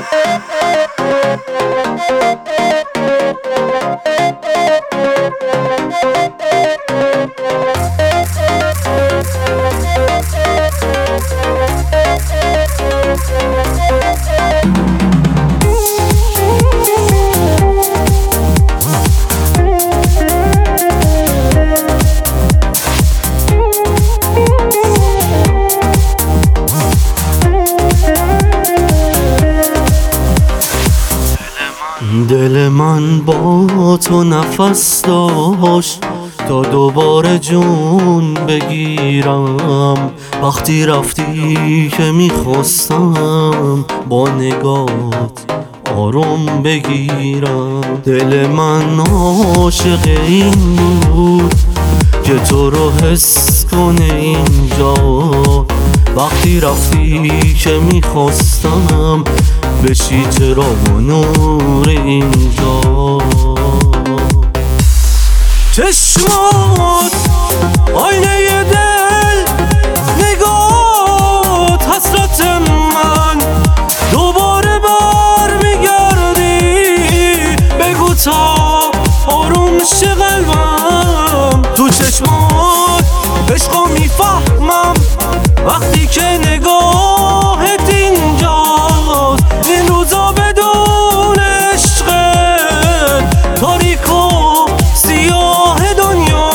دل من با تو نفس داشت تا دوباره جون بگیرم. وقتی رفتی که میخواستم با نگات آروم بگیرم. دل من عاشق این بود که تو رو حس کنه اینجا. وقتی رفتی که میخواستم بشی چراغ و نور اینجا. چشمات آینه دل، نگات حسرت من. دوباره برمیگردی بگو تا آروم شه قلبم. تو چشمات عشقو میفهمم وقتی که نگاهت اینجاست. این روزا بدون عشقت تاریک و سیاه دنیا.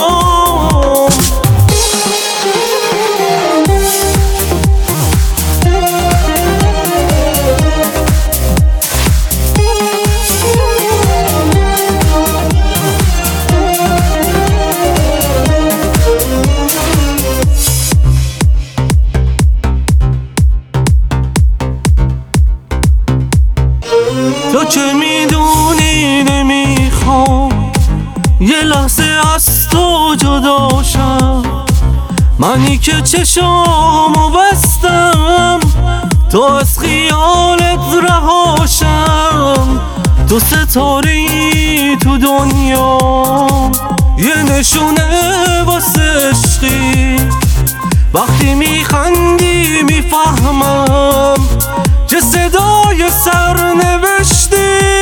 تو که میدونی نمیخوام یه لحظه از تو جدا شم. منی که چشامو بستم تو از خیالت رهاشم. تو ستاری تو دنیا، یه نشونه واسه عشقی. وقتی میخندی میفهمم که صدای سرنوشتی.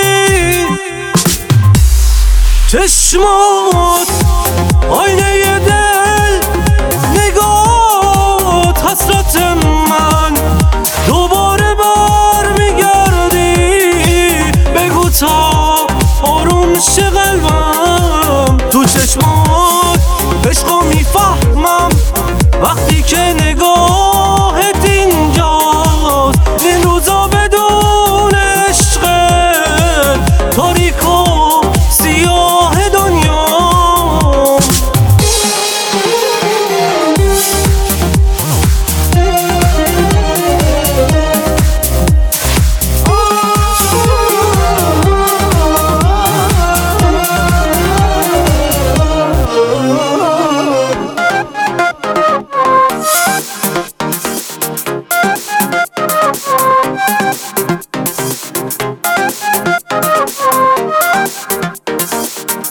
چشمات آینه دل، نگات حسرت من. دوباره برمیگردی بگو تا آروم شه قلبم. تو چشمات عشقو میفهمم وقتی که نگاهت اینجاست. این روزا بدون عشقت تاریک و سیاه دنیا.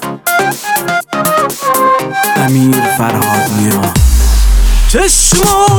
امیر فرهاد نیا. چشمات